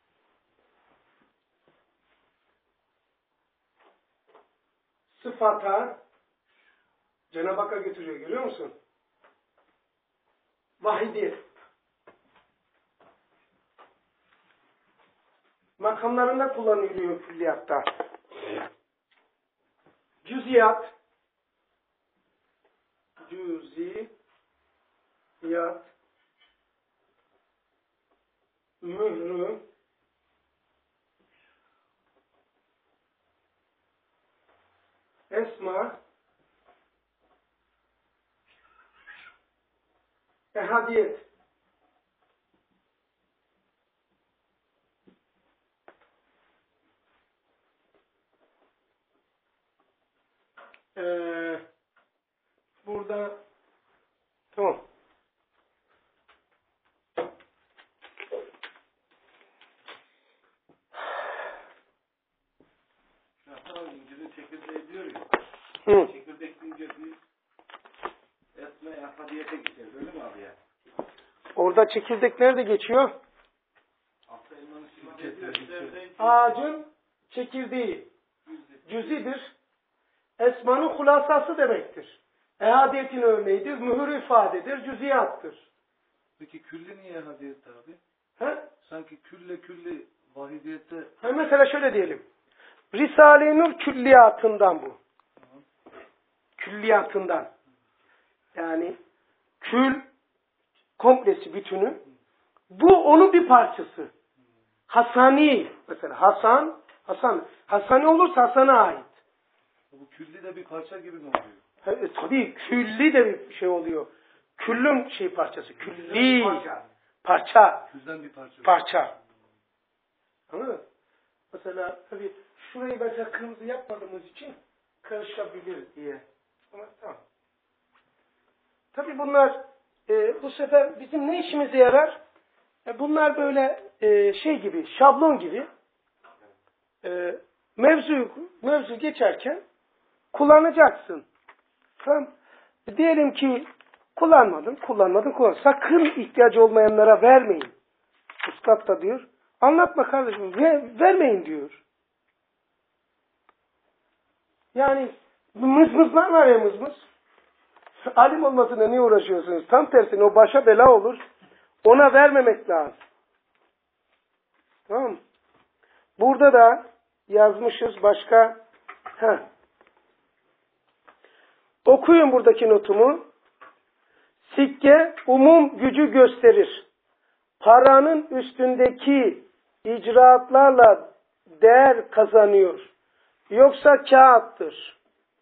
sıfata Cenab-ı Hakk'a götürüyor. Görüyor musun? Vahidi. Makamlarında kullanılıyor külliyatta. cüziyat, mührü, esma, ehadiyet. Burada tamam. İncil'in çekirdeği diyor ya. Hı. Çekirdek deyince biz esme ehadiyete gideceğiz. Öyle mi abi ya? Orada çekirdek nerede geçiyor? Altta elmanın çekirdeği. Ağacın çekirdeği cüzidir. Esmanın hulasası demektir. Ehadiyetin örneğidir. Mühür ifadedir. Cüziyattır. Peki külli niye ehadiyette abi? He? Sanki külli vahidiyette. Mesela şöyle diyelim. Risale-i Nur külliyatından bu. Külliyatından. Yani kül komplesi, bütünü. Bu onun bir parçası. Hasani. Mesela Hasan. Hasani olursa Hasan'a ait. Bu külli de bir parça gibi mi oluyor? Tabii külli de bir şey oluyor. Küllün parçası. Külli. Parça. Külden bir parça. Parça. Anladın mı? Mesela tabii şurayı mesela kırmızı yapmadığımız için karışabilir diye. Ama tamam. Tabii bunlar bu sefer bizim ne işimize yarar? Bunlar böyle şey gibi, şablon gibi mevzu geçerken kullanacaksın. Tamam. Diyelim ki kullanmadın. Sakın ihtiyacı olmayanlara vermeyin. Üstad da diyor. Anlatma kardeşim. Vermeyin diyor. Yani mızmızlar var ya mızmız. Alim olmasına niye uğraşıyorsunuz? Tam tersine o başa bela olur. Ona vermemek lazım. Tamam mı? Burada da yazmışız başka. Okuyun buradaki notumu. Sikke umum gücü gösterir. Paranın üstündeki icraatlarla değer kazanıyor. Yoksa kağıttır.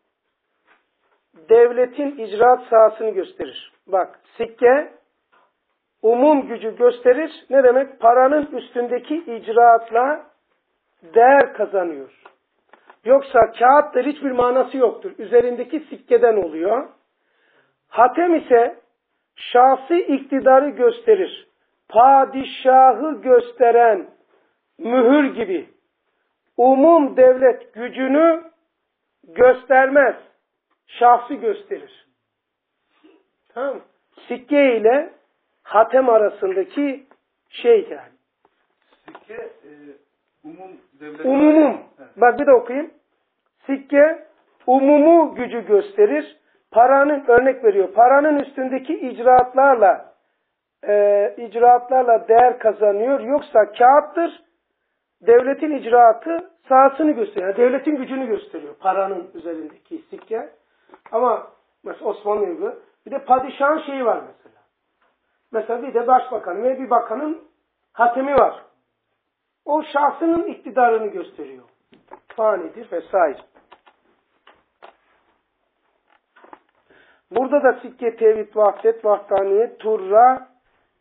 Devletin icraat sahasını gösterir. Bak, sikke umum gücü gösterir. Ne demek? Paranın üstündeki icraatla değer kazanıyor. Yoksa kağıttır, hiçbir manası yoktur. Üzerindeki sikkeden oluyor. Hatem ise şahsi iktidarı gösterir. Padişahı gösteren mühür gibi umum devlet gücünü göstermez. Şahsi gösterir. Tamam mı? Sikke ile hatem arasındaki şey yani. Sikke umum devlet. Umumum. Bak bir de okuyayım. Sikke umumu gücü gösterir. Paranın, örnek veriyor. Paranın üstündeki icraatlarla değer kazanıyor. Yoksa kağıttır. Devletin icraatı sahasını gösteriyor. Yani devletin gücünü gösteriyor. Paranın üzerindeki sikke. Ama mesela Osmanlı gibi bir de padişahın şeyi var mesela. Mesela bir de başbakanın ve bir bakanın hatemi var. O şahsının iktidarını gösteriyor. Fanidir vesaire. Burada da sikke, tevhid, vahdet, vahdaniyet, turra,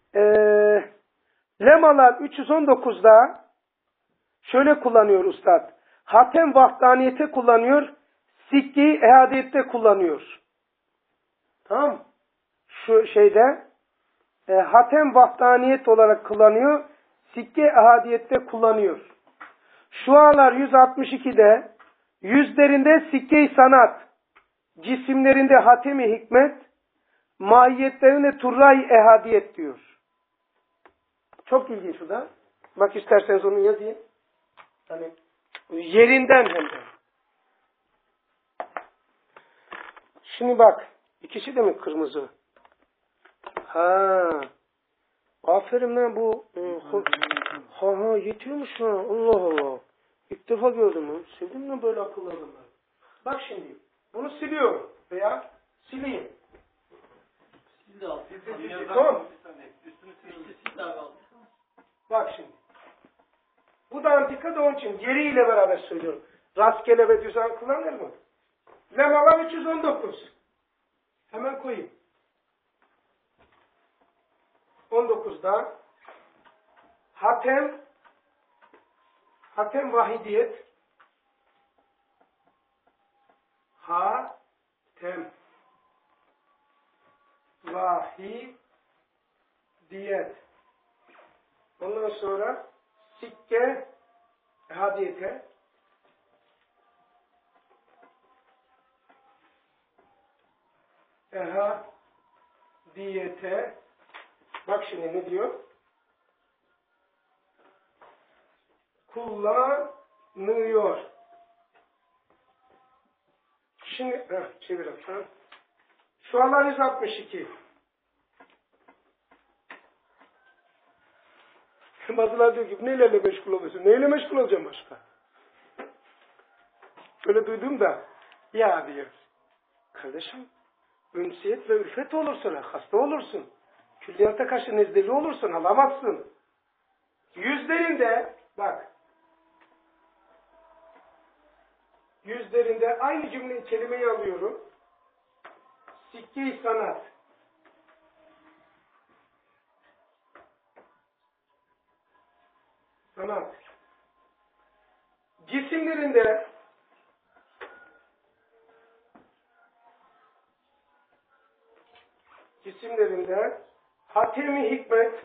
lemalar 319'da şöyle kullanıyor Üstad. Hatem vahdaniyete kullanıyor, sikkeyi ehadiyette kullanıyor. Tamam. Şu şeyde hatem vahdaniyet olarak kullanıyor, sikke ehadiyette kullanıyor. Şualar 162'de yüzlerinde sikke-i sanat, cisimlerinde hatem-i hikmet, mahiyetlerinde turra-i ehadiyet diyor. Çok ilginç bu da. Bak isterseniz onu yazayım. Hani yerinden hem de. Şimdi bak. İkisi de mi kırmızı? Aferin lan bu. Yetiyormuş ha. Allah Allah. İlk defa gördüm ha. Sevdim mi böyle akıllı adamları? Bak şimdi. Bunu siliyorum. Veya sileyim. siz de alın. Tamam. Üstünü siz de abi alın. Bak şimdi. Bu da antika da onun için. Geriyle beraber söylüyorum. Rastgele ve düzen kullanır mı? Lemalar 319. Hemen koyayım. 19'da Hatem vahidiyet Hatem vahidiyet. Ondan sonra sikke hadiyete diyete. Bak şimdi ne diyor? Kullanıyor. Şimdi çevirelim. Şu anlar 162. Bazıları diyor ki neyle meşgul oluyorsun? Neyle meşgul olacağım başka? Öyle duydum da ya diyor. Kardeşim ünsiyet ve ülfet olur sana. Hasta olursun. Külliyata karşı nezleli olursun. Alamazsın. Yüzlerinde bak yüzlerinde aynı kelimeyi alıyorum. Sikke-i sanat. Sanat. Cisimlerinde Hatem-i Hikmet.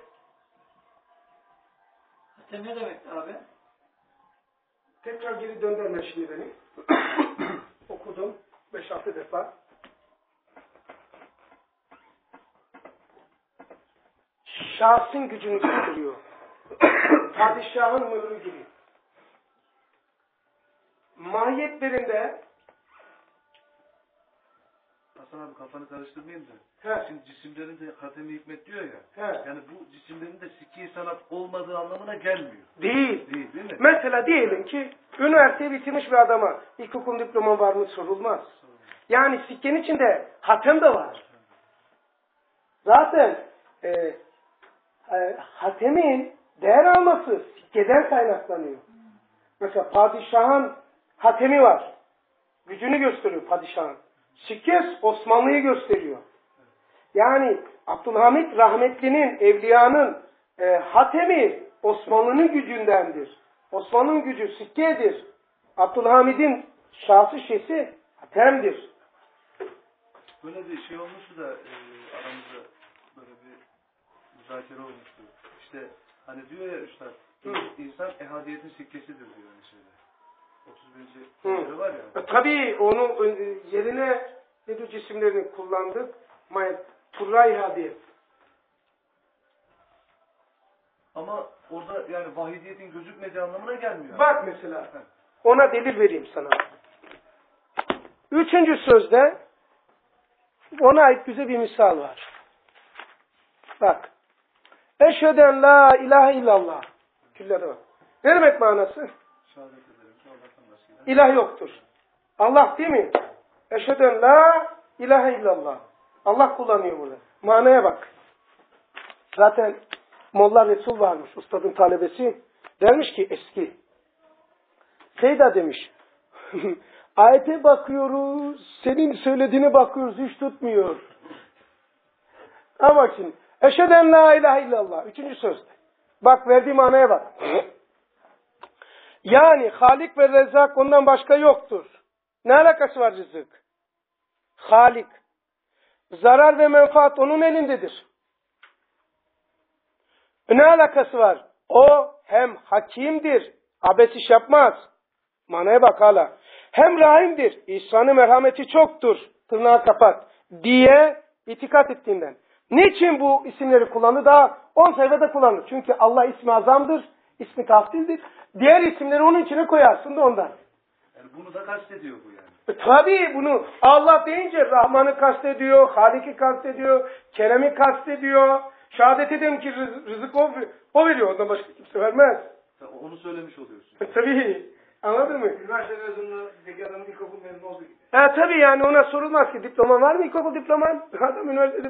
Hatem ne demek abi? Tekrar geri döndürme şimdi beni. Okudum 5-6 defa. Şahsın gücünü gösteriyor. Padişahın mührü gibi. Mahiyetlerinde Hasan abi kafanı karıştırmayayım da. He. Şimdi cisimlerin de Hatem-i Hikmet diyor ya. He. Yani bu cisimlerin de sikki sanat olmadığı anlamına gelmiyor. Değil. Değil mi? Mesela diyelim ki üniversiteyi bitirmiş bir adama ilkokul diploman var mı sorulmaz. Yani sikkenin içinde hatem de var. Zaten hatemin değer alması sikkeden kaynaklanıyor. Mesela padişahın hatemi var. Gücünü gösteriyor padişahın. Sikke Osmanlı'yı gösteriyor. Yani Abdülhamit rahmetlinin, evliyanın hatemi Osmanlı'nın gücündendir. Osmanlı'nın gücü sikkedir. Abdülhamid'in şahsı şeysi hatemdir. Böyle bir şey olmuştu da aramızda böyle bir müzakere olmuştu. İşte hani diyor ya üstad, insan ehadiyetin sikkesidir diyor hani şeyde. 31. sure var ya. Tabii onun yerine ne diyor cisimlerini kullandık. Turra ehadiyet. Ama orada yani vahidiyetin gözükmediği anlamına gelmiyor. Bak mesela ona delil vereyim sana. 3. sözde ona ait bize bir misal var. Bak. Eşheden la ilahe illallah. Küllere bak. Ne demek manası? Şehadet ederim ki Allah'tan başka İlah yoktur. Allah değil mi? Eşheden la ilahe illallah. Allah kullanıyor burada. Manaya bak. Zaten Molla Resul varmış. Ustadın talebesi. Dermiş ki eski. Seyda demiş. Ayete bakıyoruz. Senin söylediğine bakıyoruz. Hiç tutmuyor. Ama bak şimdi. Eşheden la ilahe illallah. 3. sözde. Bak verdiği manaya bak. Yani Halik ve Rezzak ondan başka yoktur. Ne alakası var rızık? Halik. Zarar ve menfaat onun elindedir. Ne alakası var? O hem hakimdir. Abes iş yapmaz. Manaya bak hala. Hem rahimdir. İhsanı merhameti çoktur. Tırnağı kapat. Diye itikat ettiğinden. Niçin bu isimleri kullandı? Daha 10 sayfada kullanır. Çünkü Allah ismi azamdır. İsmi tafdildir. Diğer isimleri onun içine koyarsın da ondan. Yani bunu da kastediyor bu yani. Tabii bunu Allah deyince Rahman'ı kastediyor, Halik'i kastediyor, Kerem'i kastediyor. Şehadet edeyim ki rızık o veriyor. Ondan başka kimse vermez. Onu söylemiş oluyorsun. Tabii. Anladın mı? Üniversite mezunluğundaki adamın ilkokul mezunu olduğu gibi. Tabii yani ona sorulmaz ki diploman var mı ilkokul diploman? Adam üniversitede